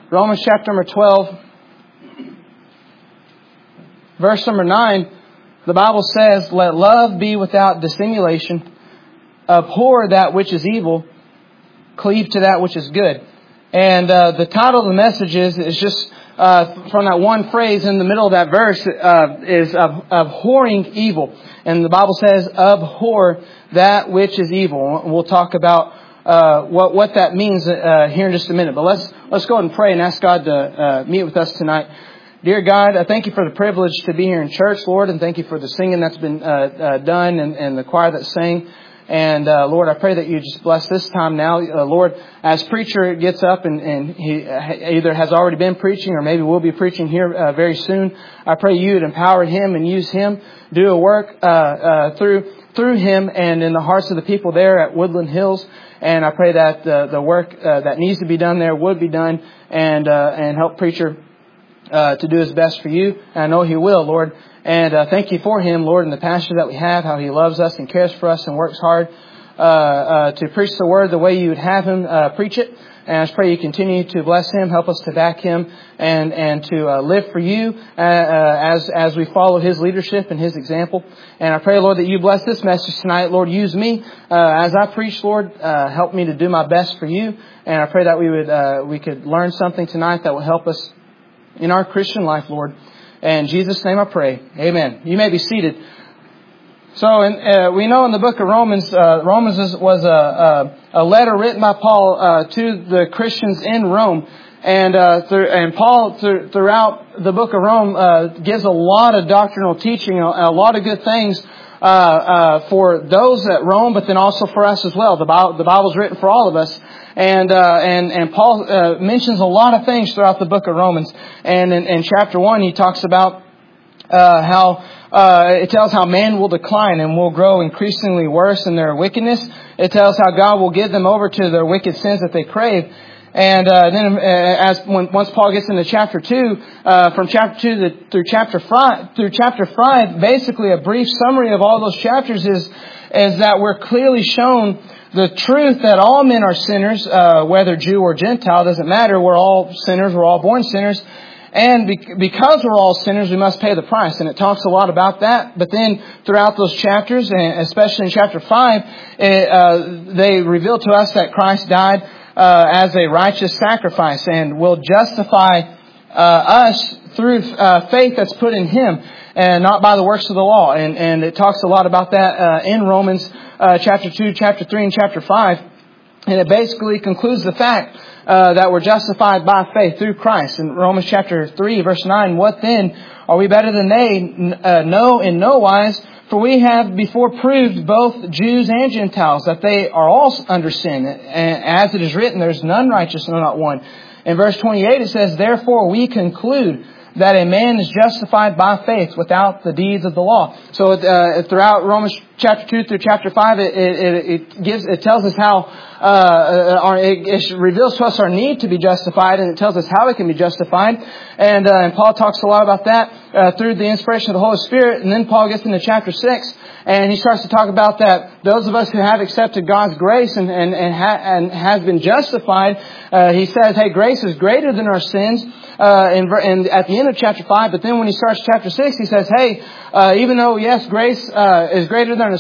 Romans chapter number 12, verse number 9, the Bible says, "Let love be without dissimulation. Abhor that which is evil. Cleave to that which is good." And the title of the message is just from that one phrase in the middle of that verse is abhorring evil. And the Bible says, "Abhor that which is evil." We'll talk about what that means here in just a minute. But let's go ahead and pray and ask God to meet with us tonight. Dear God, I thank you for the privilege to be here in church, Lord, and thank you for the singing that's been done and the choir that sang. And Lord, I pray that you just bless this time now. Lord, as preacher gets up and he either has already been preaching or maybe will be preaching here very soon, I pray you would empower him and use him, do a work through him and in the hearts of the people there at Woodland Hills. And I pray that the work that needs to be done there would be done and help preacher to do his best for you. And I know he will, Lord. And thank you for him, Lord, and the passion that we have, how he loves us and cares for us and works hard to preach the word the way you would have him preach it. And I just pray you continue to bless him, help us to back him, and to live for you as we follow his leadership and his example. And I pray, Lord, that you bless this message tonight. Lord, use me as I preach, Lord. Help me to do my best for you. And I pray that we could learn something tonight that will help us in our Christian life, Lord. In Jesus' name I pray. Amen. You may be seated. So we know in the book of Romans, Romans was a letter written by Paul to the Christians in Rome. And Paul, throughout the book of Rome, gives a lot of doctrinal teaching, a lot of good things for those at Rome, but then also for us as well. The Bible's written for all of us. And Paul mentions a lot of things throughout the book of Romans. And in chapter 1, he talks about how it tells how man will decline and will grow increasingly worse in their wickedness. It tells how God will give them over to their wicked sins that they crave. And then once Paul gets into chapter 2, from chapter 2 through chapter 5, basically a brief summary of all those chapters is that we're clearly shown the truth that all men are sinners, whether Jew or Gentile, doesn't matter. We're all sinners. We're all born sinners. And because we're all sinners, we must pay the price. And it talks a lot about that. But then throughout those chapters, and especially in chapter 5, they reveal to us that Christ died as a righteous sacrifice and will justify us through faith that's put in Him and not by the works of the law. And it talks a lot about that in Romans chapter 2, chapter 3, and chapter 5. And it basically concludes the fact that we're justified by faith through Christ. In Romans chapter 3, verse 9, "What then? Are we better than they? No, in no wise. For we have before proved both Jews and Gentiles that they are all under sin. And as it is written, there's none righteous, no, not one." In verse 28, it says, "Therefore we conclude that a man is justified by faith without the deeds of the law." So throughout Romans chapter 2 through chapter 5, it tells us how it reveals to us our need to be justified, and it tells us how we can be justified. And Paul talks a lot about that through the inspiration of the Holy Spirit. And then Paul gets into chapter 6, and he starts to talk about that those of us who have accepted God's grace and have been justified, he says, hey, grace is greater than our sins. And at the end of chapter 5, but then when he starts chapter 6, he says, hey, even though, yes, grace is greater than our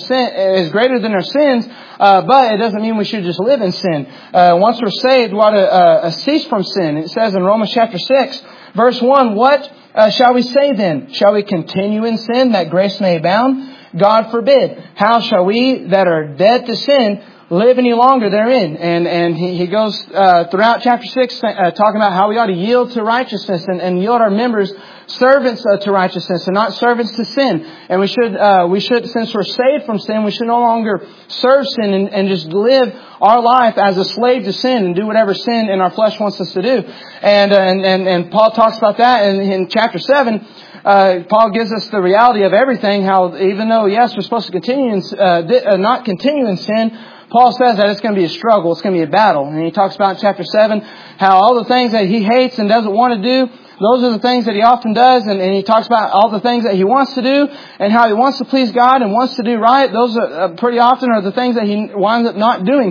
sins, but it doesn't mean we should just live in sin. Once we're saved, we ought to cease from sin. It says in Romans chapter 6, verse 1, "What shall we say then? Shall we continue in sin that grace may abound? God forbid. How shall we that are dead to sin live any longer therein?" And he goes throughout chapter 6 talking about how we ought to yield to righteousness and yield our members servants to righteousness and not servants to sin. And we should, since we're saved from sin, we should no longer serve sin and just live our life as a slave to sin and do whatever sin in our flesh wants us to do. And Paul talks about that in chapter 7. Paul gives us the reality of everything, how even though, yes, we're supposed to continue not continue in sin, Paul says that it's going to be a struggle. It's going to be a battle. And he talks about in chapter 7 how all the things that he hates and doesn't want to do, those are the things that he often does. And he talks about all the things that he wants to do and how he wants to please God and wants to do right. Those are pretty often are the things that he winds up not doing.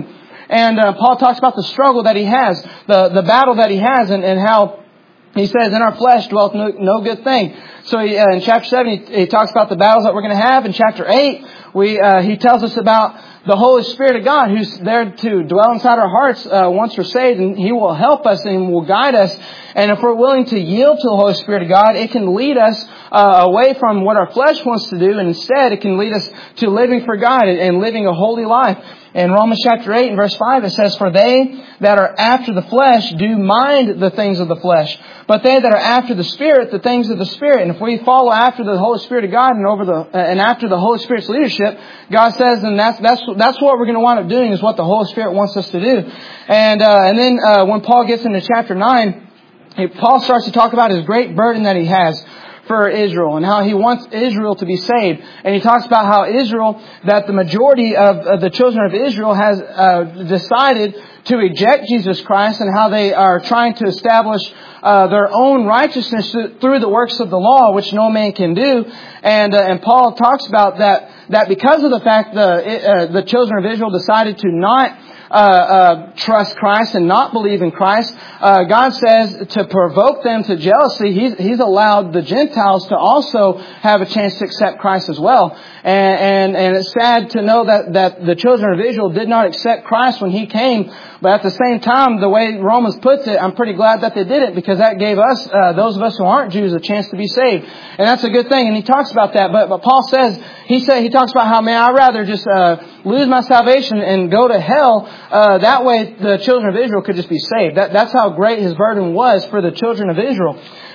And Paul talks about the struggle that he has, the battle that he has, and how he says, in our flesh dwelleth no good thing. So in chapter 7, he talks about the battles that we're going to have. In chapter 8, he tells us about the Holy Spirit of God who's there to dwell inside our hearts once we're saved, and He will help us and will guide us. And if we're willing to yield to the Holy Spirit of God, it can lead us away from what our flesh wants to do, and instead it can lead us to living for God and living a holy life. In Romans chapter 8 and verse 5 it says, "For they that are after the flesh do mind the things of the flesh, but they that are after the Spirit, the things of the Spirit." And if we follow after the Holy Spirit of God and after the Holy Spirit's leadership, God says, and that's what we're going to wind up doing, is what the Holy Spirit wants us to do. And then when Paul gets into chapter 9, Paul starts to talk about his great burden that he has for Israel and how he wants Israel to be saved. And he talks about how Israel, that the majority of the children of Israel has decided to reject Jesus Christ, and how they are trying to establish their own righteousness through the works of the law, which no man can do. And Paul talks about that because of the fact the children of Israel decided to not trust Christ and not believe in Christ, God says to provoke them to jealousy, He's allowed the Gentiles to also have a chance to accept Christ as well. And it's sad to know that the children of Israel did not accept Christ when He came. But at the same time, the way Romans puts it, I'm pretty glad that they did it, because that gave us, those of us who aren't Jews, a chance to be saved. And that's a good thing. And he talks about that. But Paul says, he talks about how, man, I'd rather just lose my salvation and go to hell. That way the children of Israel could just be saved. That's how great his burden was for the children of Israel.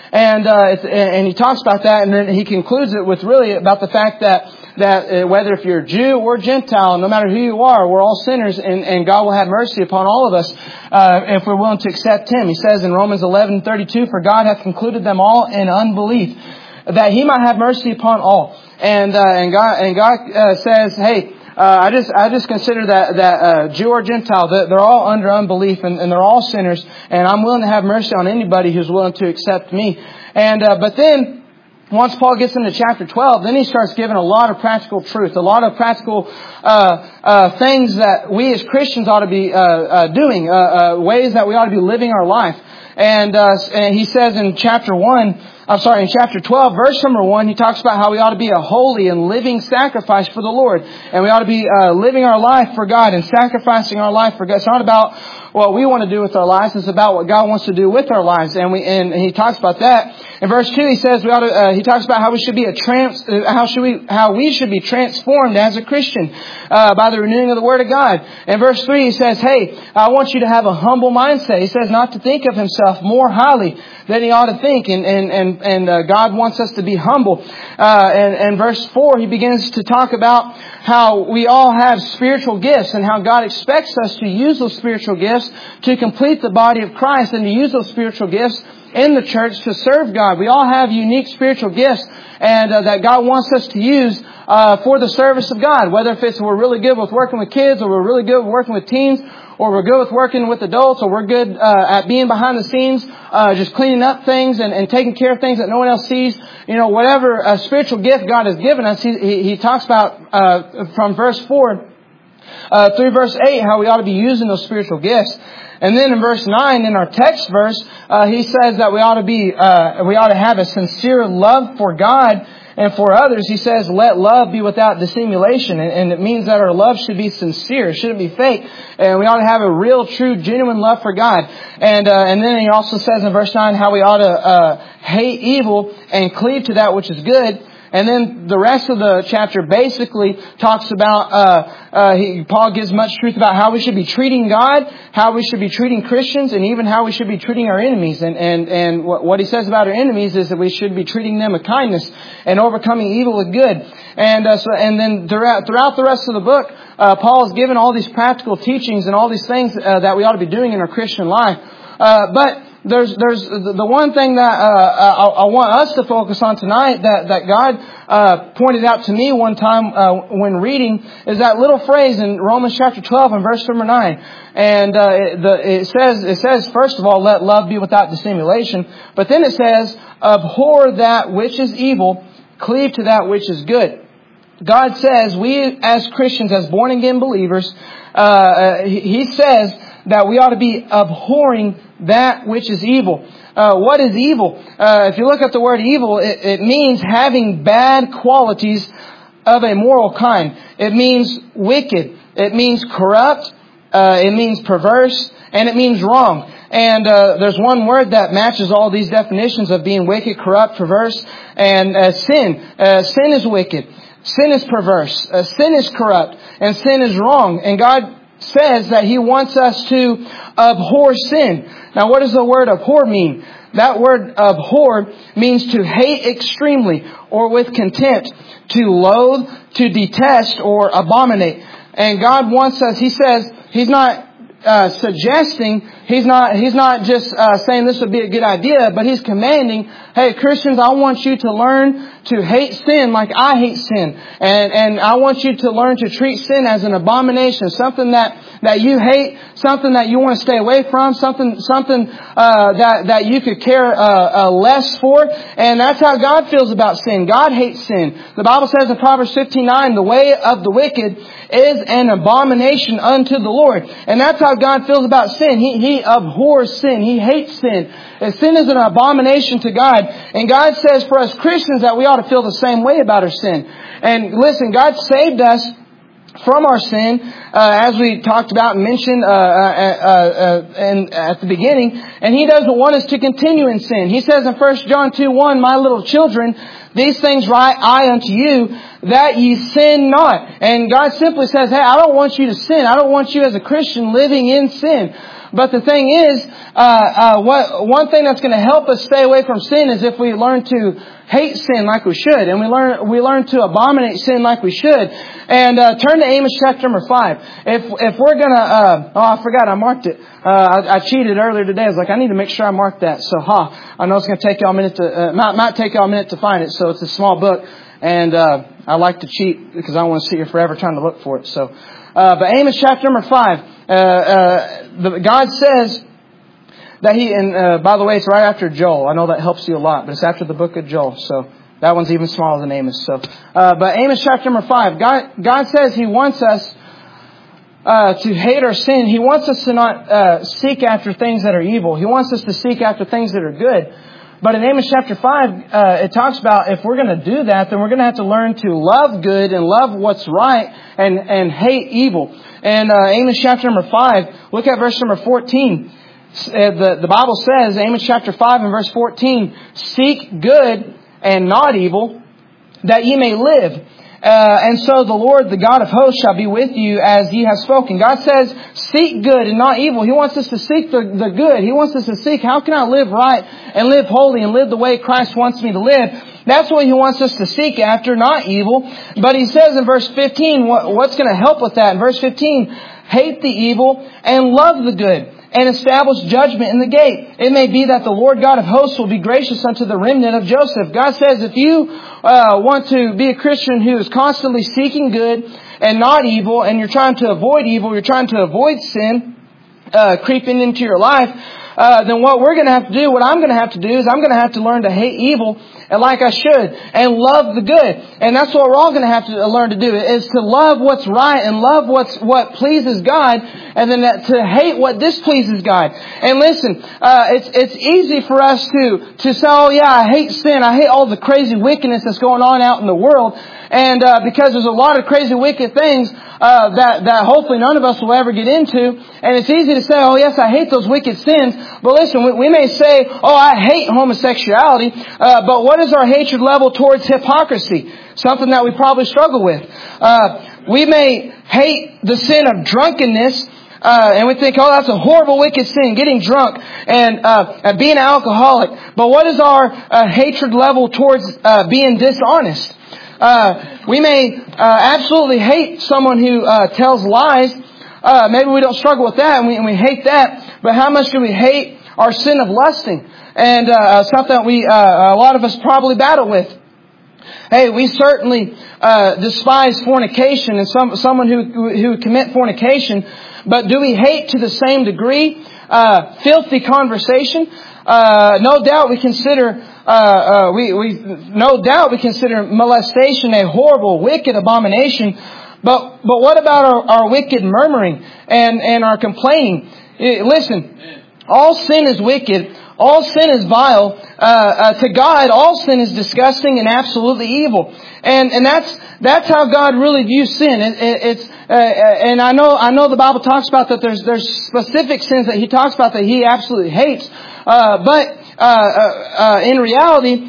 And he talks about that, and then he concludes it with really about the fact that whether if you're Jew or Gentile, no matter who you are, we're all sinners, and God will have mercy upon all of us if we're willing to accept Him. He says in Romans 11:32, "For God hath concluded them all in unbelief, that He might have mercy upon all." And God says, "Hey, I just consider that Jew or Gentile, they're all under unbelief, and they're all sinners, and I'm willing to have mercy on anybody who's willing to accept me." But then, once Paul gets into chapter 12, then he starts giving a lot of practical truth, a lot of practical things that we as Christians ought to be doing, ways that we ought to be living our life. And he says in chapter 12, verse number 1, he talks about how we ought to be a holy and living sacrifice for the Lord. And we ought to be living our life for God and sacrificing our life for God. It's not about what we want to do with our lives. It's about what God wants to do with our lives. And he talks about that. In verse 2, he says he talks about how we should be how we should be transformed as a Christian by the renewing of the Word of God. In verse 3, he says, "Hey, I want you to have a humble mindset." He says not to think of himself more highly than he ought to think, and God wants us to be humble. And verse 4, he begins to talk about how we all have spiritual gifts, and how God expects us to use those spiritual gifts to complete the body of Christ, and to use those spiritual gifts in the church to serve God. We all have unique spiritual gifts, and that God wants us to use for the service of God. Whether if it's we're really good with working with kids, or we're really good with working with teens, or we're good with working with adults, or we're good at being behind the scenes, just cleaning up things and taking care of things that no one else sees. Whatever spiritual gift God has given us, he talks about from verse 4 through verse 8 how we ought to be using those spiritual gifts. And then in verse 9, in our text verse, he says that we ought to have a sincere love for God and for others. He says, "Let love be without dissimulation." And it means that our love should be sincere. It shouldn't be fake. And we ought to have a real, true, genuine love for God. And then he also says in verse 9 how we ought to hate evil and cleave to that which is good. And then the rest of the chapter basically talks about, Paul gives much truth about how we should be treating God, how we should be treating Christians, and even how we should be treating our enemies. And what he says about our enemies is that we should be treating them with kindness and overcoming evil with good. And then throughout the rest of the book, Paul has given all these practical teachings and all these things that we ought to be doing in our Christian life. But there's the one thing that I want us to focus on tonight that God pointed out to me one time when reading, is that little phrase in Romans chapter 12 and verse number 9. And it says first of all, "Let love be without dissimulation." But then it says, "Abhor that which is evil, cleave to that which is good." God says we as Christians, as born again believers, he says that we ought to be abhorring that which is evil. What is evil? If you look at the word evil, it means having bad qualities of a moral kind. It means wicked. It means corrupt. It means perverse. And it means wrong. And there's one word that matches all these definitions of being wicked, corrupt, perverse, and sin. Sin is wicked. Sin is perverse. Sin is corrupt. And sin is wrong. And God says that He wants us to abhor sin. Now, what does the word abhor mean? That word abhor means to hate extremely or with contempt, to loathe, to detest, or abominate. And God wants us, He says, He's not suggesting, He's not just saying this would be a good idea, but He's commanding, hey, Christians, I want you to learn to hate sin like I hate sin. And I want you to learn to treat sin as an abomination, something that you hate, something that you want to stay away from, something that you could care less for. And that's how God feels about sin. God hates sin. The Bible says in Proverbs 15:9, the way of the wicked is an abomination unto the Lord. And that's how God feels about sin. He abhors sin. He hates sin. And sin is an abomination to God. And God says for us Christians that we ought to feel the same way about our sin. And listen, God saved us from our sin, as we talked about and mentioned at the beginning. And He doesn't want us to continue in sin. He says in 1 John 2:1, my little children, these things write I unto you, that ye sin not. And God simply says, hey, I don't want you to sin. I don't want you as a Christian living in sin. But the thing is, one thing that's going to help us stay away from sin is if we learn to hate sin like we should, and we learn to abominate sin like we should. And turn to Amos chapter number 5. If we're gonna, I forgot I marked it. I cheated earlier today. I was like, I need to make sure I mark that. So, I know it's going to take y'all a minute to, might take y'all a minute to find it. So it's a small book, and I like to cheat because I don't want to sit here forever trying to look for it. So, but Amos chapter number 5. God says that He, and by the way, it's right after Joel. I know that helps you a lot, but it's after the book of Joel. So that one's even smaller than Amos. So, but Amos chapter number 5, God says He wants us to hate our sin. He wants us to not seek after things that are evil. He wants us to seek after things that are good. But in Amos chapter 5, it talks about if we're going to do that, then we're going to have to learn to love good and love what's right and hate evil. And Amos chapter number 5, look at verse number 14. The Bible says, Amos chapter 5 and verse 14, seek good and not evil, that ye may live. And so the Lord, the God of hosts, shall be with you as ye have spoken. God says, seek good and not evil. He wants us to seek the good. He wants us to seek, how can I live right and live holy and live the way Christ wants me to live? That's what He wants us to seek after, not evil. But He says in verse 15, what's going to help with that? In verse 15, hate the evil and love the good, and establish judgment in the gate. It may be that the Lord God of hosts will be gracious unto the remnant of Joseph. God says if you want to be a Christian who is constantly seeking good and not evil, and you're trying to avoid evil, you're trying to avoid sin creeping into your life, then what we're going to have to do, what I'm going to have to do is I'm going to have to learn to hate evil and like I should, and love the good. And that's what we're all going to have to learn to do, is to love what's right and love what pleases God, and then to hate what displeases God. And listen, it's easy for us to say, oh yeah, I hate sin, I hate all the crazy wickedness that's going on out in the world. And because there's a lot of crazy wicked things that hopefully none of us will ever get into. And it's easy to say, oh yes, I hate those wicked sins. But listen, we may say, oh, I hate homosexuality. But what is our hatred level towards hypocrisy? Something that we probably struggle with. We may hate the sin of drunkenness. And we think, oh, that's a horrible, wicked sin, getting drunk and being an alcoholic. But what is our hatred level towards being dishonest? We may absolutely hate someone who tells lies. Maybe we don't struggle with that, and we hate that. But how much do we hate our sin of lusting? And something that a lot of us probably battle with. Hey, we certainly despise fornication and someone who commit fornication. But do we hate to the same degree filthy conversation? No doubt we consider molestation a horrible, wicked abomination. But what about our wicked murmuring and our complaining? Listen, all sin is wicked. All sin is vile. To God, all sin is disgusting and absolutely evil. And that's how God really views sin. And I know the Bible talks about that there's specific sins that He talks about that He absolutely hates. But in reality,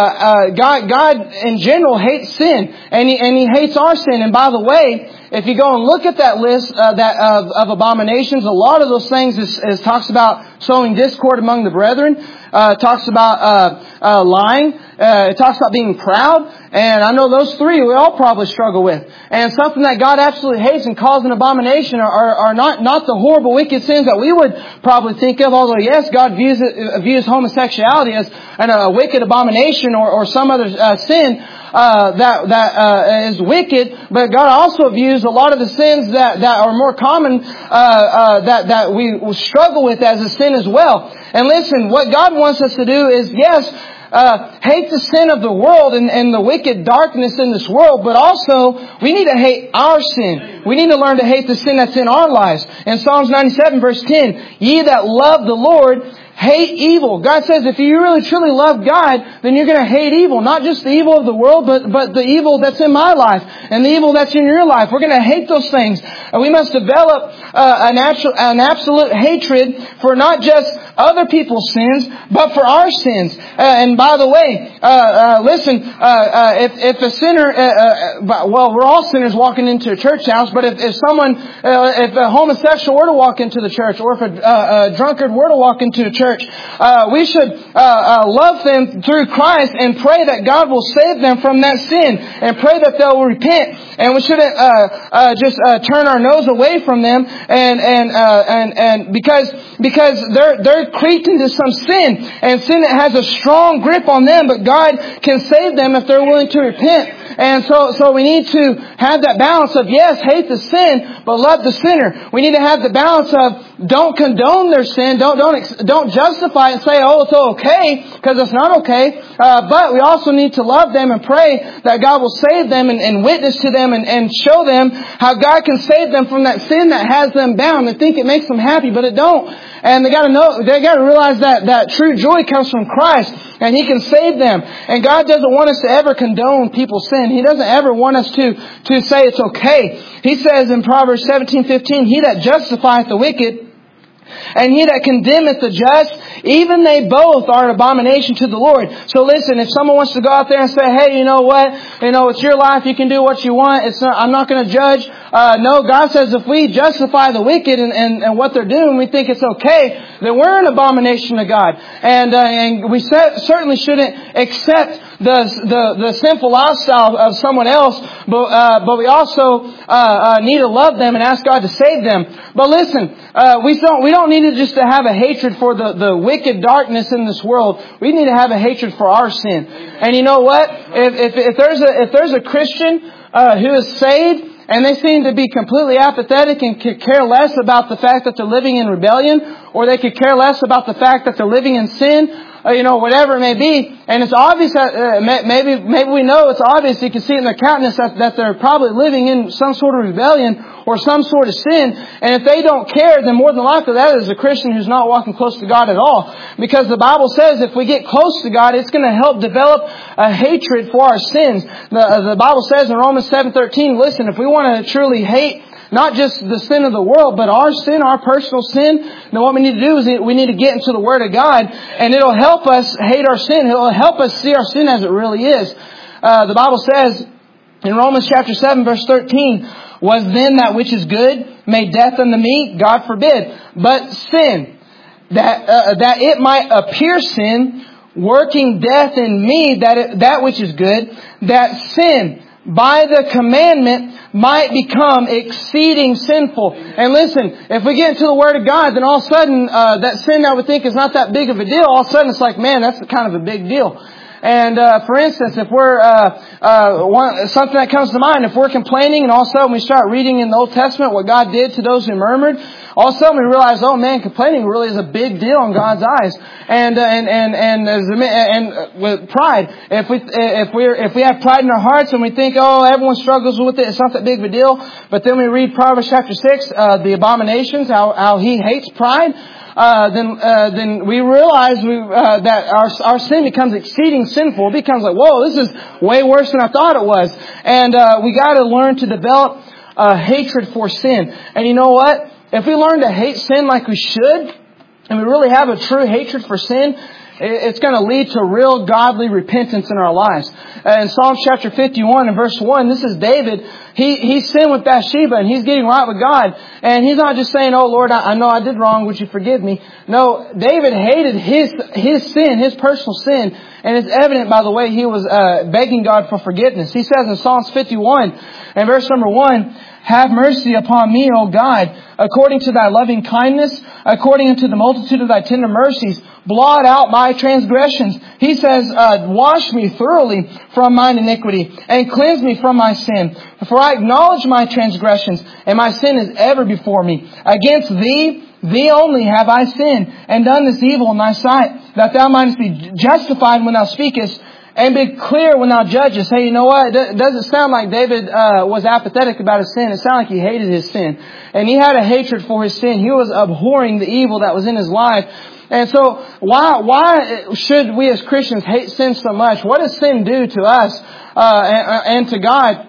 God in general hates sin, and He hates our sin. And by the way, if you go and look at that list of abominations, a lot of those things is talks about sowing discord among the brethren. Talks about lying. It talks about being proud. And I know those three we all probably struggle with. And something that God absolutely hates and calls an abomination are not the horrible wicked sins that we would probably think of. Although yes, God views homosexuality as a wicked abomination or some other sin that is wicked. But God also views a lot of the sins that are more common that we struggle with as a sin as well. And listen, what God wants us to do is, yes, hate the sin of the world and the wicked darkness in this world, but also we need to hate our sin. We need to learn to hate the sin that's in our lives. In Psalms 97 verse 10, ye that love the Lord, hate evil. God says if you really truly love God, then you're going to hate evil. Not just the evil of the world, but the evil that's in my life and the evil that's in your life. We're going to hate those things. And we must develop an absolute hatred for not just other people's sins, but for our sins. And by the way, listen, if a sinner, well, we're all sinners walking into a church house, but if a homosexual were to walk into the church, or if a drunkard were to walk into a church, we should love them through Christ and pray that God will save them from that sin and pray that they'll repent. And we shouldn't just turn our nose away from them and because they're creeped into some sin, and sin has a strong grip on them, but God can save them if they're willing to repent. And so we need to have that balance of, yes, hate the sin, but love the sinner. We need to have the balance of don't condone their sin, don't justify it and say, oh, it's okay, because it's not okay. But we also need to love them and pray that God will save them and witness to them and show them how God can save them from that sin that has them bound. They think it makes them happy, but it don't. And they got to realize that true joy comes from Christ, and He can save them. And God doesn't want us to ever condone people's sin. He doesn't ever want us to say it's okay. He says in Proverbs 17:15, he that justifieth the wicked and he that condemneth the just, even they both are an abomination to the Lord. So listen, if someone wants to go out there and say, hey, you know what? It's your life. You can do what you want. I'm not going to judge. No, God says if we justify the wicked and what they're doing, we think it's okay, then we're an abomination to God. And we certainly shouldn't accept the sinful lifestyle of someone else, but we also need to love them and ask God to save them. But listen, we don't need to have a hatred for the wicked darkness in this world. We need to have a hatred for our sin. And you know what? If there's a Christian who is saved, and they seem to be completely apathetic and could care less about the fact that they're living in rebellion, or they could care less about the fact that they're living in sin, whatever it may be. And it's obvious that maybe we know it's obvious. You can see it in their countenance that they're probably living in some sort of rebellion or some sort of sin. And if they don't care, then more than likely that is a Christian who's not walking close to God at all. Because the Bible says if we get close to God, it's going to help develop a hatred for our sins. The Bible says in Romans 7:13, listen, if we want to truly hate not just the sin of the world, but our sin, our personal sin, then what we need to do is we need to get into the Word of God, and it'll help us hate our sin. It'll help us see our sin as it really is. The Bible says in Romans chapter 7 verse 13, was then that which is good made death unto me? God forbid. But sin, that it might appear sin, working death in me, that which is good, that sin by the commandment might become exceeding sinful. And listen, if we get into the Word of God, then all of a sudden, that sin that we think is not that big of a deal, all of a sudden it's like, man, that's kind of a big deal. And for instance, if we're something that comes to mind, if we're complaining and all of a sudden we start reading in the Old Testament what God did to those who murmured, all of a sudden we realize, oh man, complaining really is a big deal in God's eyes. And with pride, if we have pride in our hearts and we think, oh, everyone struggles with it, it's not that big of a deal. But then we read Proverbs chapter 6, the abominations, how he hates pride. Then we realize that our sin becomes exceeding sinful. It becomes like, whoa, this is way worse than I thought it was. And we got to learn to develop hatred for sin. And you know what? If we learn to hate sin like we should, and we really have a true hatred for sin, it's going to lead to real godly repentance in our lives. In Psalm chapter 51 and verse 1, this is David. He sinned with Bathsheba and he's getting right with God. And he's not just saying, oh Lord, I know I did wrong. Would you forgive me? No, David hated his sin, his personal sin. And it's evident by the way he was begging God for forgiveness. He says in Psalms 51 and verse number 1, have mercy upon me, O God, according to thy loving kindness, according unto the multitude of thy tender mercies. Blot out my transgressions. He says, wash me thoroughly from mine iniquity and cleanse me from my sin. For I acknowledge my transgressions and my sin is ever before me. Against thee only have I sinned and done this evil in thy sight, that thou mightest be justified when thou speakest and be clear when thou judgest. Hey, you know what? It doesn't sound like David was apathetic about his sin. It sounded like he hated his sin. And he had a hatred for his sin. He was abhorring the evil that was in his life. And so why should we as Christians hate sin so much? What does sin do to us and to God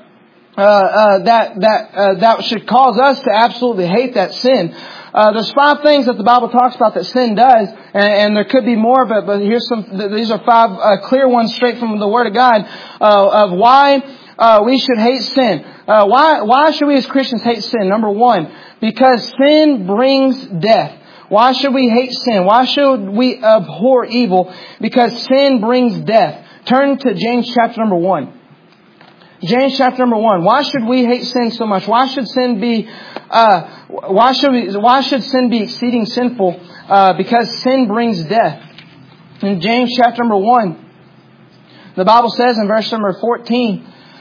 that should cause us to absolutely hate that sin? There's 5 things that the Bible talks about that sin does, and there could be more, but here's these are 5 clear ones straight from the Word of God of why we should hate sin. Why should we as Christians hate sin? Number 1, because sin brings death. Why should we hate sin? Why should we abhor evil? Because sin brings death. Turn to James chapter number 1. James chapter number 1. Why should we hate sin so much? Why should sin be why should sin be exceeding sinful? Because sin brings death. In James chapter number 1, the Bible says in verse number 14,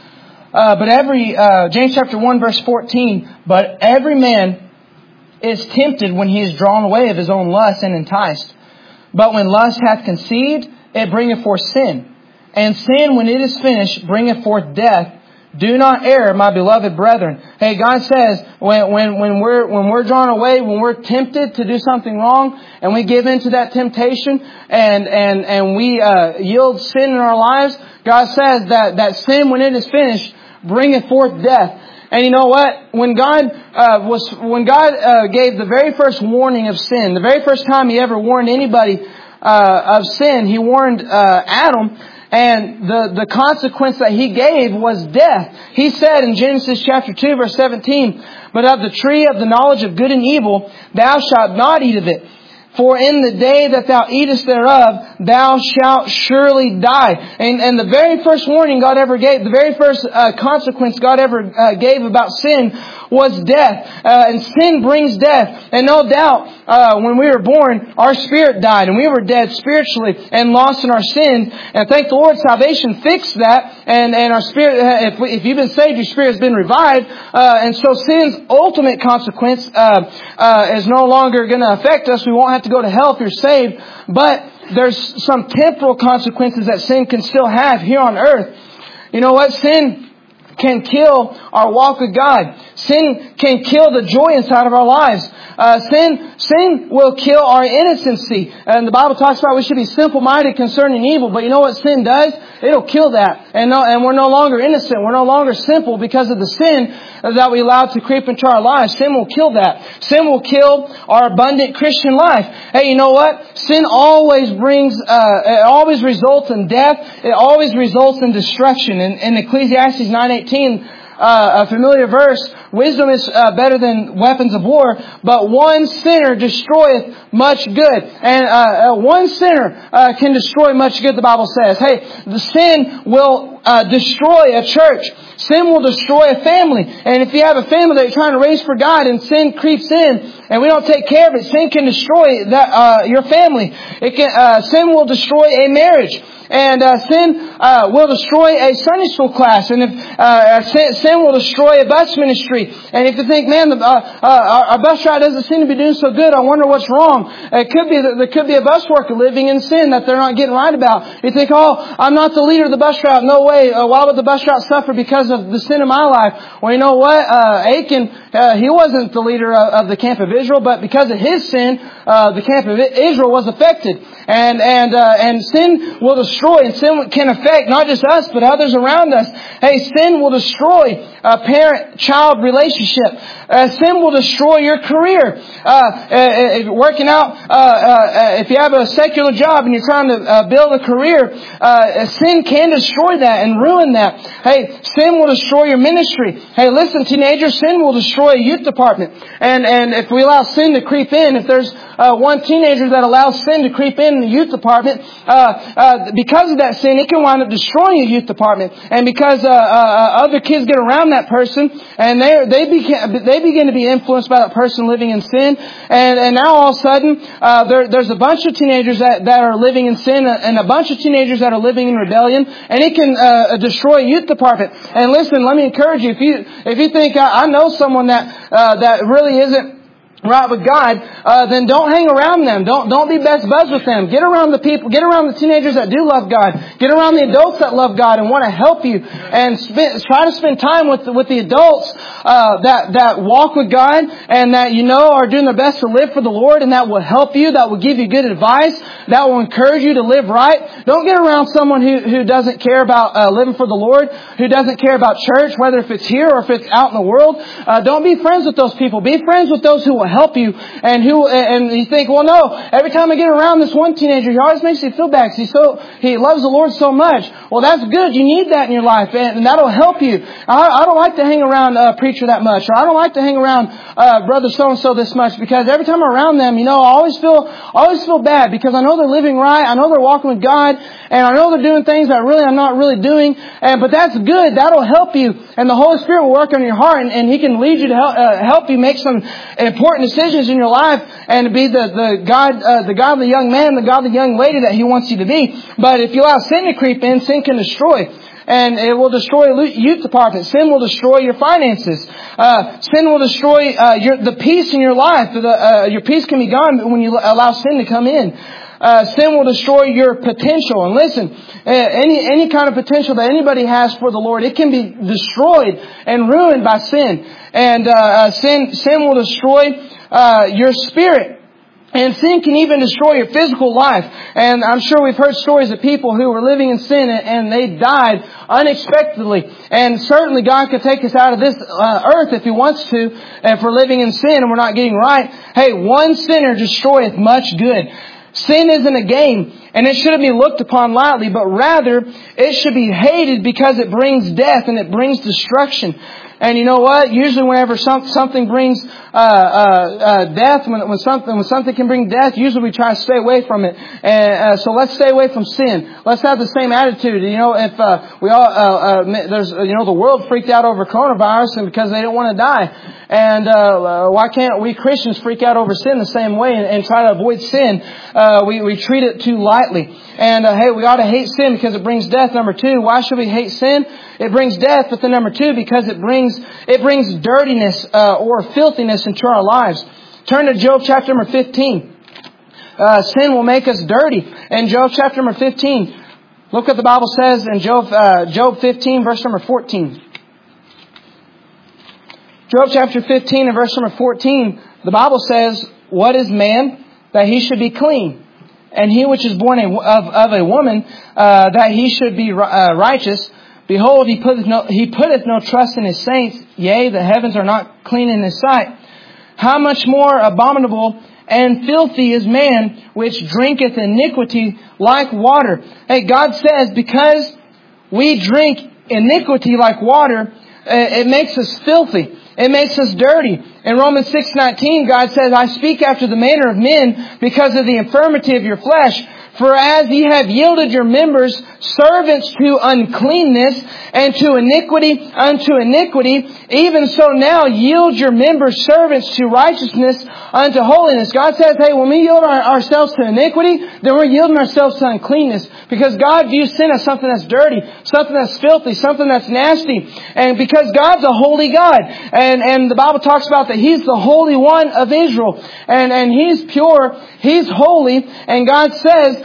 James chapter 1 verse 14, but every man is tempted when he is drawn away of his own lust and enticed. But when lust hath conceived, it bringeth forth sin. And sin, when it is finished, bringeth forth death. Do not err, my beloved brethren. Hey, God says, when we're drawn away, when we're tempted to do something wrong, and we give in to that temptation, and we yield sin in our lives, God says that sin, when it is finished, bringeth forth death. And you know what? When God gave the very first warning of sin, the very first time He ever warned anybody of sin, He warned Adam. And the consequence that He gave was death. He said in Genesis chapter 2 verse 17, but of the tree of the knowledge of good and evil, thou shalt not eat of it. For in the day that thou eatest thereof, thou shalt surely die. And the very first warning God ever gave, the very first consequence God ever gave about sin was death. And sin brings death. And no doubt, when we were born, our spirit died. And we were dead spiritually and lost in our sins. And thank the Lord, salvation fixed that. And our spirit, if you've been saved, your spirit has been revived. And so sin's ultimate consequence is no longer going to affect us. We won't have to go to hell if you're saved. But there's some temporal consequences that sin can still have here on earth. You know what? Sin can kill our walk with God. Sin can kill the joy inside of our lives. Sin will kill our innocency. And the Bible talks about we should be simple-minded concerning evil. But you know what sin does? It'll kill that. And we're no longer innocent. We're no longer simple because of the sin that we allowed to creep into our lives. Sin will kill that. Sin will kill our abundant Christian life. Hey, you know what? Sin always it always results in death. It always results in destruction. In Ecclesiastes 9:18, a familiar verse, wisdom is better than weapons of war, but one sinner destroyeth much good. And one sinner can destroy much good, the Bible says. Hey, the sin will destroy a church. Sin will destroy a family. And if you have a family that you're trying to raise for God and sin creeps in and we don't take care of it, sin can destroy your family. Sin will destroy a marriage. And sin will destroy a Sunday school class, and if sin will destroy a bus ministry. And if you think, man, our bus driver doesn't seem to be doing so good, I wonder what's wrong. It could be that there could be a bus worker living in sin that they're not getting right about. You think, oh, I'm not the leader of the bus route. No way. Why would the bus route suffer because of the sin of my life? Well, you know what? Achan, he wasn't the leader of the camp of Israel, but because of his sin, the camp of Israel was affected. And sin will destroy, and sin can affect not just us, but others around us. Hey, sin will destroy a parent-child relationship. Sin will destroy your career. Working out, if you have a secular job and you're trying to build a career, sin can destroy that and ruin that. Hey, sin will destroy your ministry. Hey, listen, teenagers, sin will destroy a youth department. And if we allow sin to creep in, if there's one teenager that allows sin to creep in the youth department, because of that sin, it can wind up destroying a youth department. And because other kids get around that person, and they begin to be influenced by that person living in sin, and now all of a sudden there's a bunch of teenagers that are living in sin, and a bunch of teenagers that are living in rebellion, and it can destroy a youth department. And listen, let me encourage you: if you think I know someone that really isn't right with God, then don't hang around them. Don't be best buds with them. Get around the people. Get around the teenagers that do love God. Get around the adults that love God and want to help you. And try to spend time with the adults that walk with God and that you know are doing their best to live for the Lord, and that will help you. That will give you good advice. That will encourage you to live right. Don't get around someone who doesn't care about living for the Lord, who doesn't care about church, whether if it's here or if it's out in the world. Don't be friends with those people. Be friends with those who will help you, and you think, well, no, every time I get around this one teenager, he always makes me feel bad because he loves the Lord so much. Well, that's good. You need that in your life, and that'll help you. I don't like to hang around a preacher that much, or I don't like to hang around brother so and so this much, because every time I'm around them, I always feel bad, because I know they're living right, I know they're walking with God, and I know they're doing things that really I'm not really doing. But that's good. That'll help you, and the Holy Spirit will work on your heart, and He can lead you to help you make some important decisions in your life, and to be the godly young man, the godly young lady that He wants you to be. But if you allow sin to creep in, sin can destroy. And it will destroy a youth department. Sin will destroy your finances. Sin will destroy the peace in your life. Your peace can be gone when you allow sin to come in. Sin will destroy your potential. And listen, any kind of potential that anybody has for the Lord, it can be destroyed and ruined by sin. And sin will destroy your spirit. And sin can even destroy your physical life. And I'm sure we've heard stories of people who were living in sin and they died unexpectedly. And certainly God could take us out of this earth if He wants to, if we're living in sin and we're not getting right. Hey, one sinner destroyeth much good. Sin isn't a game, and it shouldn't be looked upon lightly, but rather it should be hated because it brings death and it brings destruction. And you know what? Usually whenever something brings death, when something can bring death, usually we try to stay away from it. And so let's stay away from sin. Let's have the same attitude. If we all there's the world freaked out over coronavirus and because they don't want to die. And why can't we Christians freak out over sin the same way and try to avoid sin? We treat it too lightly. And hey, we ought to hate sin because it brings death. Number two, why should we hate sin? It brings death. But then number two, because it brings dirtiness or filthiness into our lives. Turn to Job chapter number 15. Sin will make us dirty. In Job chapter number 15, look what the Bible says in Job 15, verse number 14. Job chapter 15 and verse number 14, the Bible says, "What is man that he should be clean? And he which is born of a woman, that he should be righteous. Behold, he putteth no trust in his saints. Yea, the heavens are not clean in his sight. How much more abominable and filthy is man, which drinketh iniquity like water." Hey, God says, because we drink iniquity like water, it makes us filthy. It makes us dirty. In Romans 6:19, God says, "I speak after the manner of men because of the infirmity of your flesh. For as ye have yielded your members servants to uncleanness and to iniquity unto iniquity, even so now yield your members servants to righteousness unto holiness. God says, hey, when we yield ourselves to iniquity, then we're yielding ourselves to uncleanness. Because God views sin as something that's dirty, something that's filthy, something that's nasty. And because God's a holy God. And the Bible talks about that He's the Holy One of Israel. And He's pure, He's holy. And God says,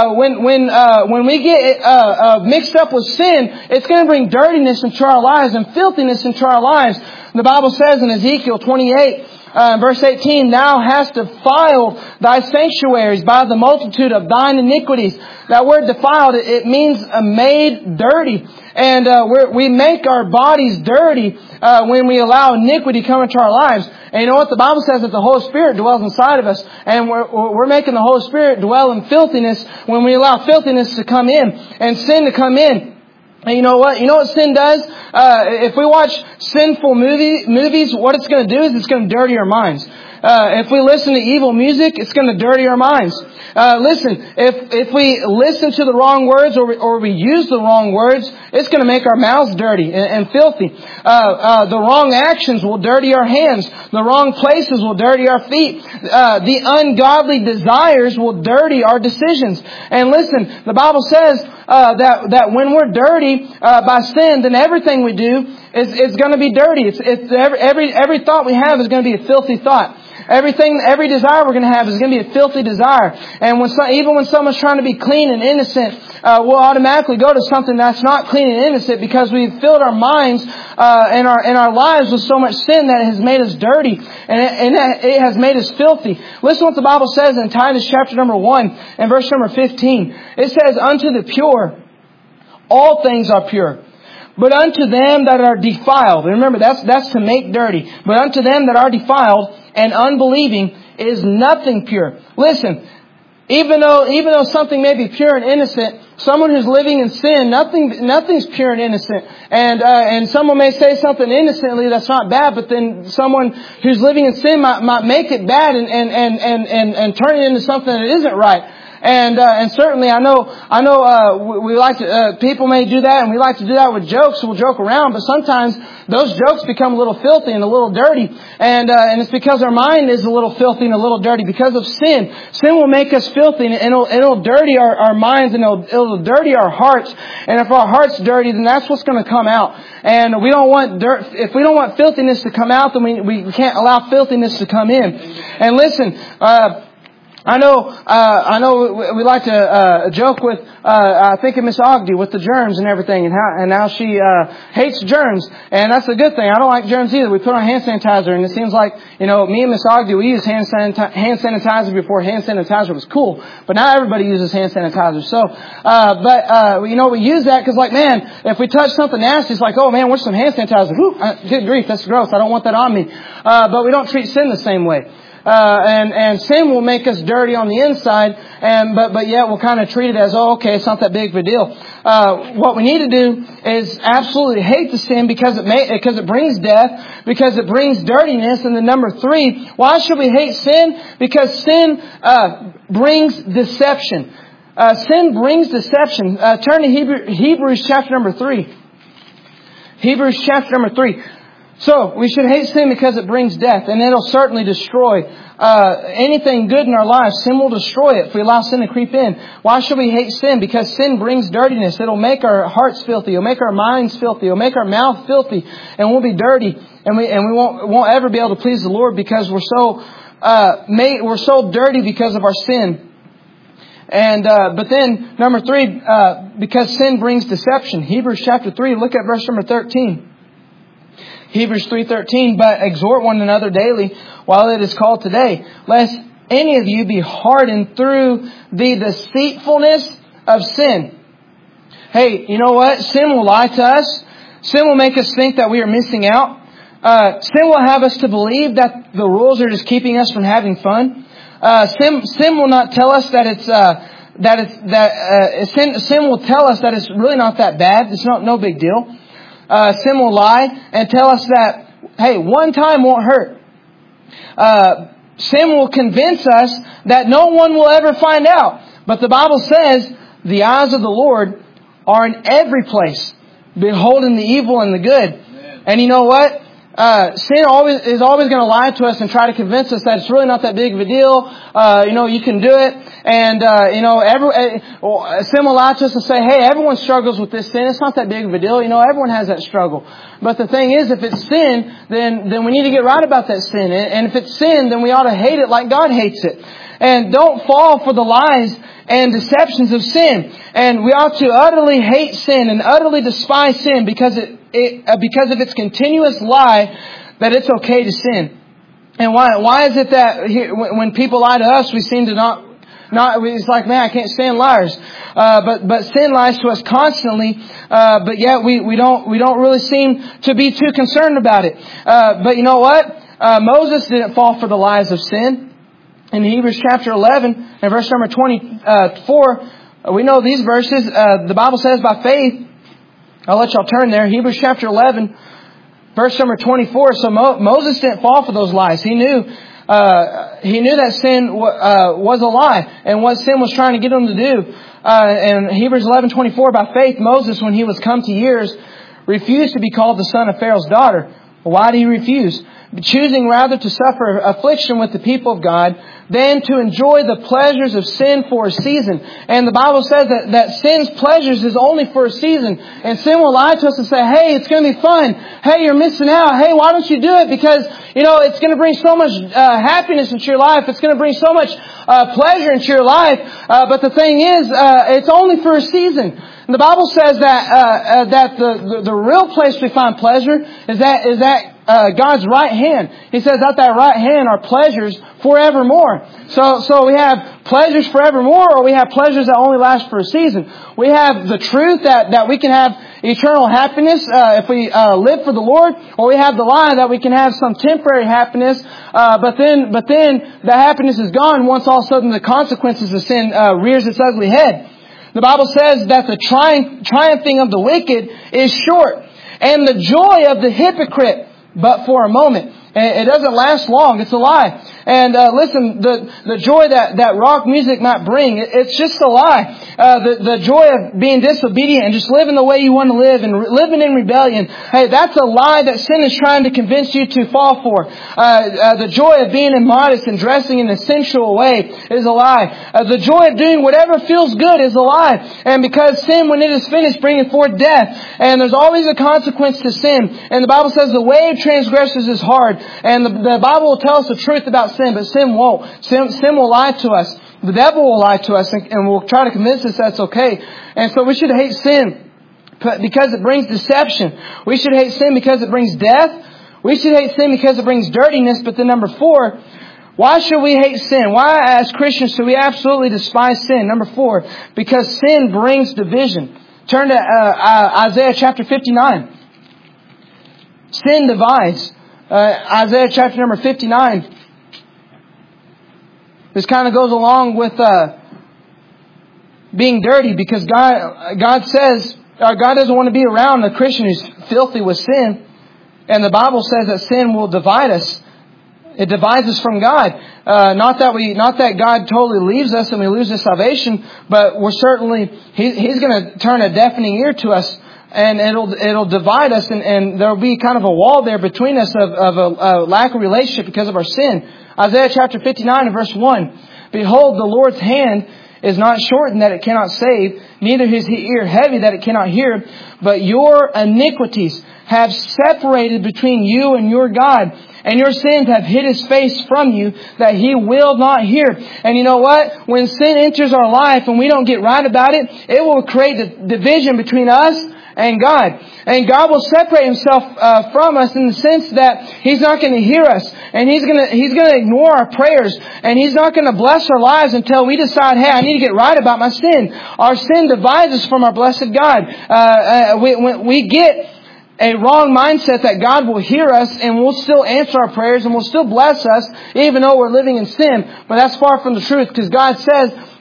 when we get mixed up with sin, it's going to bring dirtiness into our lives and filthiness into our lives. The Bible says in Ezekiel 28, verse 18, Thou hast defiled thy sanctuaries by the multitude of thine iniquities. That word defiled, it means made dirty. And we make our bodies dirty when we allow iniquity to come into our lives. And you know what? The Bible says that the Holy Spirit dwells inside of us. And we're making the Holy Spirit dwell in filthiness when we allow filthiness to come in and sin to come in. And you know what? You know what sin does? If we watch sinful movies, what it's going to do is it's going to dirty our minds. If we listen to evil music, it's going to dirty our minds. Listen, if we listen to the wrong words or we use the wrong words, it's going to make our mouths dirty and filthy. The wrong actions will dirty our hands. The wrong places will dirty our feet. The ungodly desires will dirty our decisions. And listen, the Bible says that when we're dirty by sin, then everything we do is going to be dirty. It's every thought we have is going to be a filthy thought. Every desire we're going to have is going to be a filthy desire. And even when someone's trying to be clean and innocent, we'll automatically go to something that's not clean and innocent because we've filled our minds and our lives with so much sin that it has made us dirty and it has made us filthy. Listen to what the Bible says in Titus chapter number 1 and verse number 15. It says, Unto the pure, all things are pure. But unto them that are defiled, and remember that's to make dirty. But unto them that are defiled and unbelieving is nothing pure. Listen, even though something may be pure and innocent, someone who's living in sin, nothing's pure and innocent. And someone may say something innocently that's not bad, but then someone who's living in sin might make it bad and turn it into something that isn't right. And certainly I know we like to, people may do that and we like to do that with jokes. We'll joke around, but sometimes those jokes become a little filthy and a little dirty. And it's because our mind is a little filthy and a little dirty because of sin. Sin will make us filthy and it'll dirty our minds and it'll dirty our hearts. And if our heart's dirty, then that's what's going to come out. And we don't want dirt. If we don't want filthiness to come out, then we can't allow filthiness to come in. And listen, I know we like to joke with I think of Miss Ogdy with the germs and everything and how she hates germs, and that's a good thing. I don't like germs either. We put on hand sanitizer, and it seems like, you know, me and Miss Ogdy, we use hand sanitizer before hand sanitizer was cool, but now everybody uses hand sanitizer. So you know, we use that because, like, man, if we touch something nasty, it's like, oh man, where's some hand sanitizer? Whew, good grief, that's gross. I don't want that on me. But we don't treat sin the same way. And sin will make us dirty on the inside, but yet we'll kind of treat it as, oh, okay, it's not that big of a deal. What we need to do is absolutely hate the sin because it brings death, because it brings dirtiness. And then number 3, why should we hate sin? Because sin brings deception. Sin brings deception. Turn to Hebrews chapter number 3. Hebrews chapter number 3. So, we should hate sin because it brings death, and it'll certainly destroy anything good in our lives. Sin will destroy it if we allow sin to creep in. Why should we hate sin? Because sin brings dirtiness. It'll make our hearts filthy. It'll make our minds filthy. It'll make our mouth filthy, and we'll be dirty, and we won't ever be able to please the Lord because we're so dirty because of our sin. And but then number 3, because sin brings deception. Hebrews chapter 3. Look at verse number 13. Hebrews 3:13, but exhort one another daily while it is called today, lest any of you be hardened through the deceitfulness of sin. Hey, you know what? Sin will lie to us. Sin will make us think that we are missing out. Sin will have us to believe that the rules are just keeping us from having fun. Sin will not tell us that sin will tell us that it's really not that bad. It's no big deal. Sin will lie and tell us that, hey, one time won't hurt. Sin will convince us that no one will ever find out. But the Bible says the eyes of the Lord are in every place, beholding the evil and the good. Amen. And you know what? Sin is always going to lie to us and try to convince us that it's really not that big of a deal. You can do it. And, sin will lie to us and say, hey, everyone struggles with this sin. It's not that big of a deal. Everyone has that struggle. But the thing is, if it's sin, then we need to get right about that sin. And if it's sin, then we ought to hate it like God hates it. And don't fall for the lies and deceptions of sin. And we ought to utterly hate sin and utterly despise sin because because of its continuous lie that it's okay to sin. And why is it that when people lie to us, we seem to not, it's like, man, I can't stand liars. But sin lies to us constantly. But yet we don't really seem to be too concerned about it. But you know what? Moses didn't fall for the lies of sin. In Hebrews chapter 11 and verse number 24, we know these verses. The Bible says by faith, I'll let y'all turn there. Hebrews chapter 11, verse number 24. So Moses didn't fall for those lies. He knew that sin was a lie and what sin was trying to get him to do. And Hebrews 11:24, by faith, Moses, when he was come to years, refused to be called the son of Pharaoh's daughter. Why did he refuse? Choosing rather to suffer affliction with the people of God than to enjoy the pleasures of sin for a season. And the Bible says that sin's pleasures is only for a season. And sin will lie to us and say, hey, it's going to be fun. Hey, you're missing out. Hey, why don't you do it? Because, it's going to bring so much happiness into your life. It's going to bring so much pleasure into your life. But the thing is, it's only for a season. And the Bible says that the real place we find pleasure is that God's right hand. He says at that right hand are pleasures forevermore. So we have pleasures forevermore, or we have pleasures that only last for a season. We have the truth that we can have eternal happiness if we live for the Lord, or we have the lie that we can have some temporary happiness, but then the happiness is gone once all of a sudden the consequences of sin rears its ugly head. The Bible says that the triumphing of the wicked is short, and the joy of the hypocrite but for a moment. It doesn't last long. It's a lie. And listen, the joy that rock music might bring, it's just a lie. The joy of being disobedient and just living the way you want to live and living in rebellion, hey, that's a lie that sin is trying to convince you to fall for. The joy of being immodest and dressing in a sensual way is a lie. The joy of doing whatever feels good is a lie. And because sin, when it is finished, bringeth forth death. And there's always a consequence to sin. And the Bible says the way of transgressors is hard. And the Bible will tell us the truth about sin, but sin won't. Sin will lie to us. The devil will lie to us and will try to convince us that's okay. And so we should hate sin because it brings deception. We should hate sin because it brings death. We should hate sin because it brings dirtiness. But then number 4, why should we hate sin? Why as Christians should we absolutely despise sin? Number 4, because sin brings division. Turn to Isaiah chapter 59. Sin divides. Isaiah chapter number 59. This kind of goes along with being dirty, because God says, God doesn't want to be around a Christian who's filthy with sin. And the Bible says that sin will divide us. It divides us from God. Not that God totally leaves us and we lose His salvation, but we're certainly, He's going to turn a deafening ear to us. And it'll divide us, and there'll be kind of a wall there between us of a lack of relationship because of our sin. Isaiah chapter 59 and verse 1. Behold, the Lord's hand is not shortened that it cannot save, neither is His ear heavy that it cannot hear, but your iniquities have separated between you and your God, and your sins have hid His face from you, that He will not hear. And you know what? When sin enters our life and we don't get right about it, it will create a division between us and God. And God will separate Himself from us in the sense that He's not going to hear us. And He's going to ignore our prayers. And He's not going to bless our lives until we decide, hey, I need to get right about my sin. Our sin divides us from our blessed God. We get a wrong mindset that God will hear us and will still answer our prayers and will still bless us even though we're living in sin. But that's far from the truth, because God says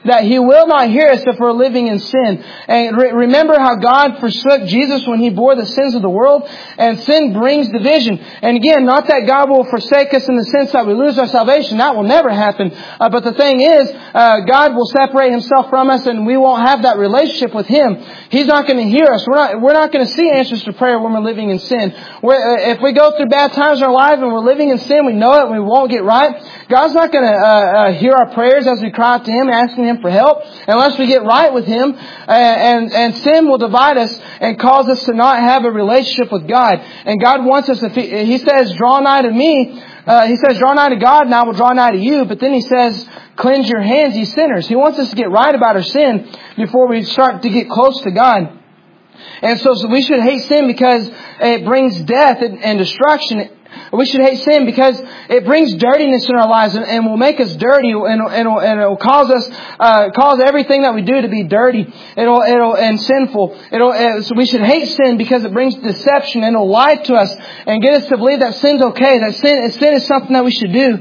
that He will not hear us if we're living in sin. And remember how God forsook Jesus when He bore the sins of the world? And sin brings division. And again, not that God will forsake us in the sense that we lose our salvation. That will never happen. But the thing is, God will separate Himself from us and we won't have that relationship with Him. He's not going to hear us. We're not going to see answers to prayer when we're living in sin. If we go through bad times in our life and we're living in sin, we know it and we won't get right. God's not going to hear our prayers as we cry out to Him, asking Him for help, unless we get right with Him. And sin will divide us and cause us to not have a relationship with God. And God wants us, He says, draw nigh to me. He says, draw nigh to God and I will draw nigh to you. But then He says, cleanse your hands, ye sinners. He wants us to get right about our sin before we start to get close to God. And so we should hate sin because it brings death and destruction. We should hate sin because it brings dirtiness in our lives and will make us dirty and it will cause us, cause everything that we do to be dirty. And sinful. So we should hate sin because it brings deception and it'll lie to us and get us to believe that sin's okay, that sin is something that we should do.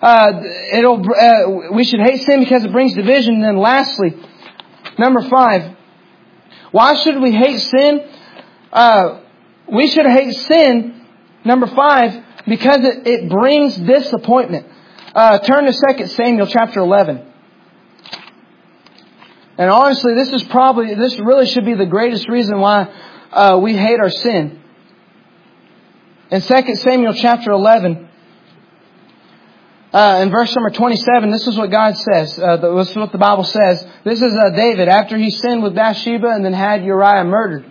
We should hate sin because it brings division. And then lastly, number 5, why should we hate sin? We should hate sin, number 5, because it brings disappointment. Turn to 2 Samuel chapter 11. And honestly, this really should be the greatest reason why we hate our sin. In 2 Samuel chapter 11, in verse number 27, this is what God says. This is what the Bible says. This is David after he sinned with Bathsheba and then had Uriah murdered.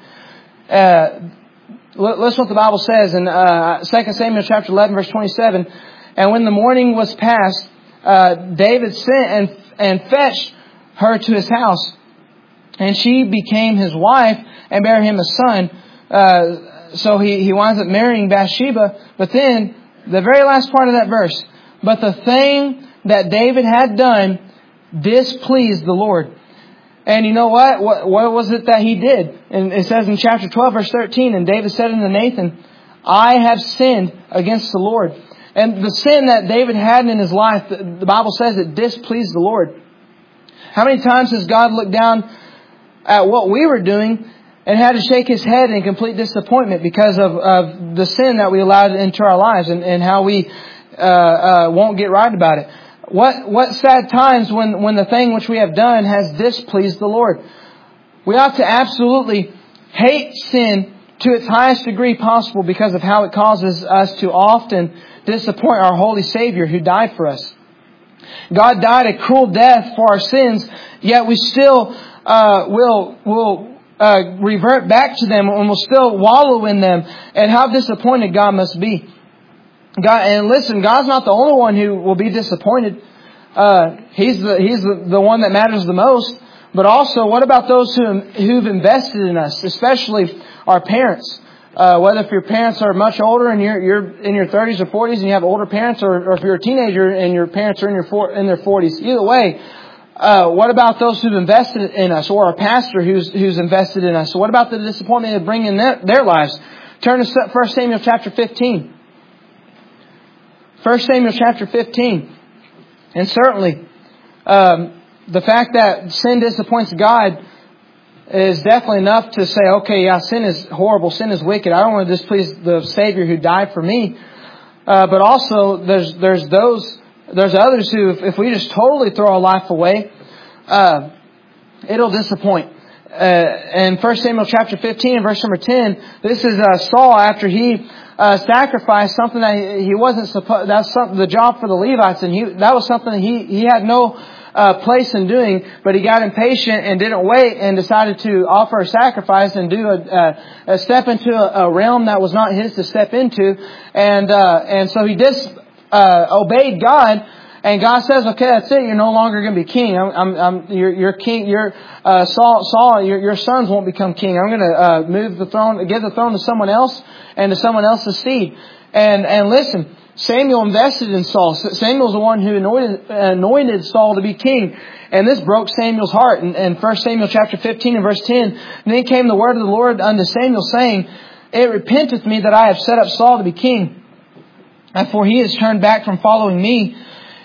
Listen what the Bible says in 2 Samuel chapter 11, verse 27. And when the morning was past, David sent and fetched her to his house. And she became his wife and bare him a son. So he winds up marrying Bathsheba. But then, the very last part of that verse. But the thing that David had done displeased the Lord. And you know what? What was it that he did? And it says in chapter 12, verse 13, and David said unto Nathan, I have sinned against the Lord. And the sin that David had in his life, the Bible says it displeased the Lord. How many times has God looked down at what we were doing and had to shake His head in complete disappointment because of the sin that we allowed into our lives and how we won't get right about it? What sad times when the thing which we have done has displeased the Lord. We ought to absolutely hate sin to its highest degree possible because of how it causes us to often disappoint our holy Savior who died for us. God died a cruel death for our sins, yet we still will revert back to them and will still wallow in them. And how disappointed God must be. God, and listen, God's not the only one who will be disappointed. He's the one that matters the most. But also, what about those who've invested in us, especially our parents? Whether if your parents are much older and you're in your 30s or 40s and you have older parents, or if you're a teenager and your parents are in their 40s. Either way, what about those who've invested in us, or a pastor who's invested in us? So what about the disappointment they bring in their lives? Turn to 1 Samuel chapter 15. 1 Samuel chapter 15. And certainly, the fact that sin disappoints God is definitely enough to say, okay, yeah, sin is horrible, sin is wicked. I don't want to displease the Savior who died for me. But also, there's others who, if we just totally throw our life away, it'll disappoint. In 1 Samuel chapter 15, verse number 10, this is Saul after he sacrificed something that he wasn't supposed. That's something, the job for the Levites, and that was something that he had no place in doing. But he got impatient and didn't wait, and decided to offer a sacrifice and do a step into a realm that was not his to step into, and so he disobeyed God. And God says, "Okay, that's it. You're no longer going to be king. You're king. Saul. Your sons won't become king. I'm going to move the throne, give the throne to someone else, and to someone else's seed." And listen, Samuel invested in Saul. Samuel's the one who anointed Saul to be king, and this broke Samuel's heart. In 1 Samuel chapter 15 and verse 10, then came the word of the Lord unto Samuel, saying, "It repenteth me that I have set up Saul to be king, for he has turned back from following me,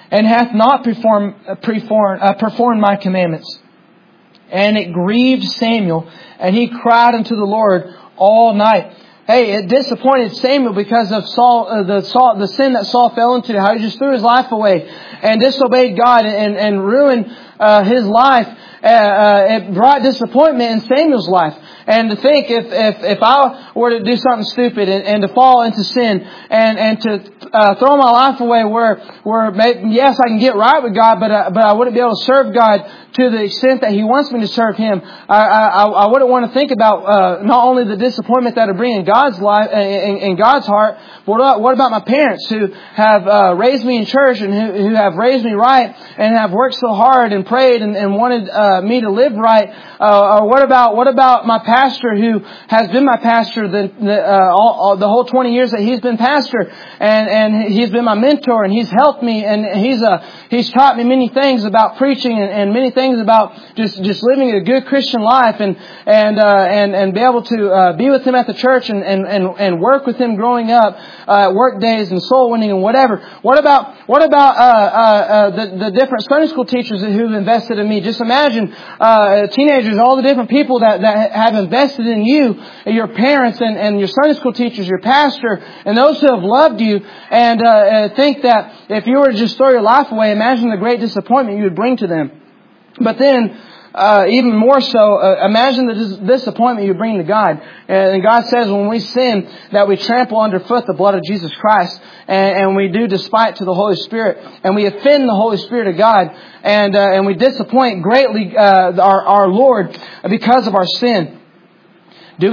and hath not performed my commandments. And it grieved Samuel, and he cried unto the Lord all night. Hey, it disappointed Samuel because of the sin that Saul fell into, how he just threw his life away and disobeyed God and ruined his life. It brought disappointment in Samuel's life. And to think if I were to do something stupid and to fall into sin and to throw my life away where maybe, yes, I can get right with God, but I wouldn't be able to serve God to the extent that He wants me to serve Him. I wouldn't want to think about not only the disappointment that would bring in God's life, in God's heart, but what about my parents who have raised me in church and who have raised me right and have worked so hard and prayed and wanted me to live right? Or what about my pastor who has been my pastor the whole 20 years that he's been pastor, and he's been my mentor, and he's helped me, and he's taught me many things about preaching and many things about just living a good Christian life and be able to be with him at the church and work with him growing up, work days and soul winning and whatever. What about the different Sunday school teachers who've invested in me? Just imagine teenagers, all the different people that have invested in you, your parents and your Sunday school teachers, your pastor, and those who have loved you, and think that if you were to just throw your life away, imagine the great disappointment you would bring to them. But then, even more so, imagine the disappointment you bring to God. And God says when we sin that we trample underfoot the blood of Jesus Christ, and we do despite to the Holy Spirit, and we offend the Holy Spirit of God, and we disappoint greatly our Lord because of our sin. Do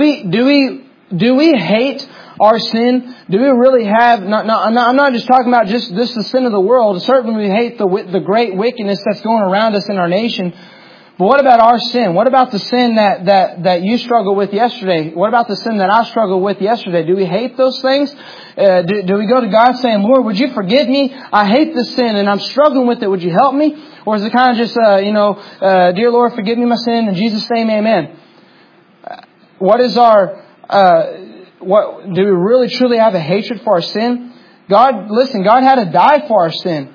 we hate our sin? Do we really have? I'm not just talking about just the sin of the world. Certainly, we hate the great wickedness that's going around us in our nation. But what about our sin? What about the sin that you struggled with yesterday? What about the sin that I struggled with yesterday? Do we hate those things? Do we go to God saying, Lord, would you forgive me? I hate this sin and I'm struggling with it. Would you help me? Or is it kind of just, dear Lord, forgive me my sin. In Jesus' name, amen. What is our... do we really truly have a hatred for our sin? God had to die for our sin.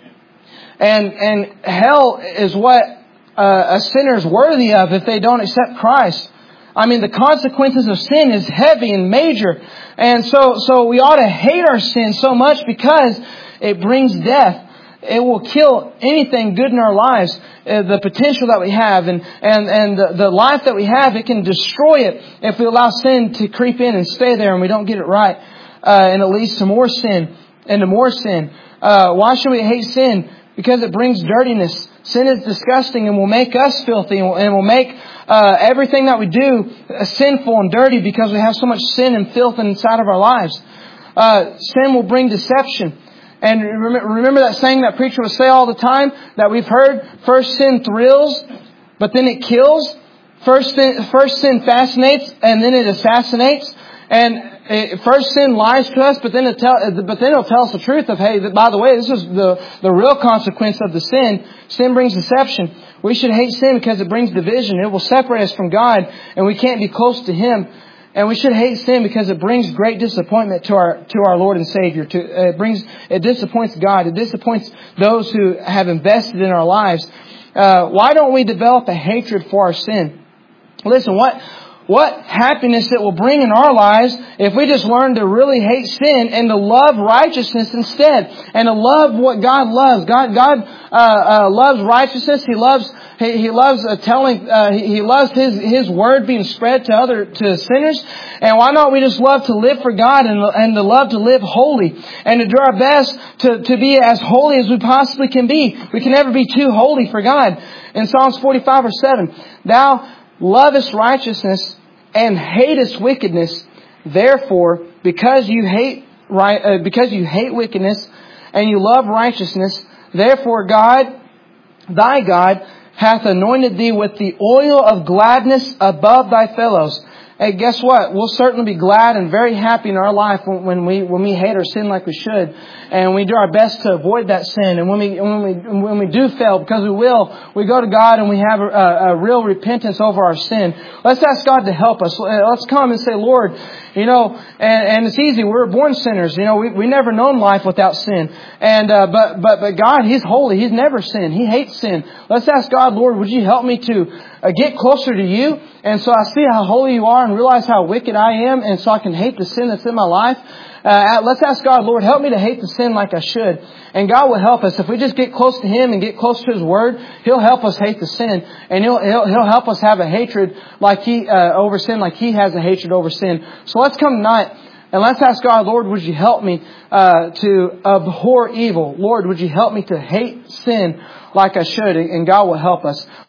And hell is what a sinner is worthy of if they don't accept Christ. I mean, the consequences of sin is heavy and major. And so we ought to hate our sin so much because it brings death. It will kill anything good in our lives, the potential that we have and the life that we have. It can destroy it if we allow sin to creep in and stay there and we don't get it right. And it leads to more sin and to more sin. Why should we hate sin? Because it brings dirtiness. Sin is disgusting and will make us filthy and will make everything that we do sinful and dirty because we have so much sin and filth inside of our lives. Sin will bring deception. And remember that saying that preacher would say all the time that we've heard? First sin thrills, but then it kills. First sin fascinates, and then it assassinates. And first sin lies to us, but then it'll tell us the truth of, hey, by the way, this is the real consequence of the sin. Sin brings deception. We should hate sin because it brings division. It will separate us from God, and we can't be close to Him. And we should hate sin because it brings great disappointment to our Lord and Savior. It disappoints God. It disappoints those who have invested in our lives. Why don't we develop a hatred for our sin? Listen, what happiness it will bring in our lives if we just learn to really hate sin and to love righteousness instead, and to love what God loves. God loves righteousness. He loves His word being spread to sinners. And why not we just love to live for God and to love to live holy and to do our best to be as holy as we possibly can be. We can never be too holy for God. In Psalms 45 verse 7, Thou lovest righteousness and hatest wickedness. Therefore, because you hate wickedness and you love righteousness, therefore God, thy God, hath anointed thee with the oil of gladness above thy fellows. hey, guess what? We'll certainly be glad and very happy in our life when we hate our sin like we should, and we do our best to avoid that sin. And when we do fail, because we go to God and we have a real repentance over our sin. Let's ask God to help us. Let's come and say, Lord, and it's easy. We're born sinners. We never known life without sin. And but God, He's holy. He's never sinned. He hates sin. Let's ask God, Lord, would you help me to get closer to you, and so I see how holy you are and realize how wicked I am, and so I can hate the sin that's in my life. Let's ask God, Lord, help me to hate the sin like I should. And God will help us. If we just get close to Him and get close to His Word, He'll help us hate the sin. And He'll help us have a hatred like over sin, like He has a hatred over sin. So let's come tonight and let's ask God, Lord, would you help me to abhor evil? Lord, would you help me to hate sin like I should? And God will help us.